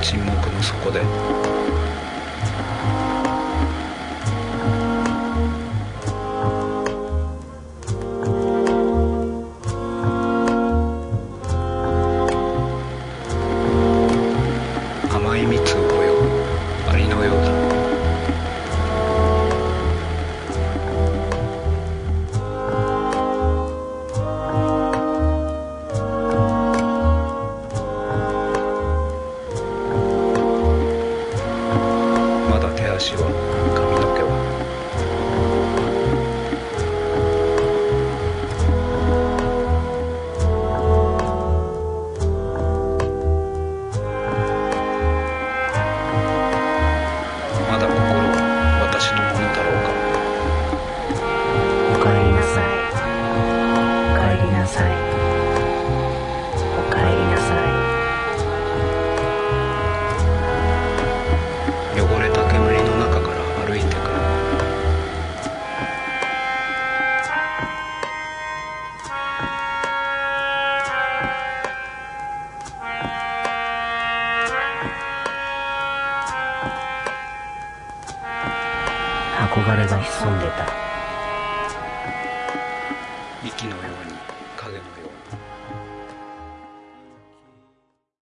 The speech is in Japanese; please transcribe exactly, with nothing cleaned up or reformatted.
沈黙の底で甘い蜜を泳ぐアリのようだ。まだ手足は髪の毛はまだ心は私のものだろうか。 おかえりなさい、おかえりなさい、おかえりなさい。汚れた煙の中から歩いてくる。 憧れが潜んでた。 息のように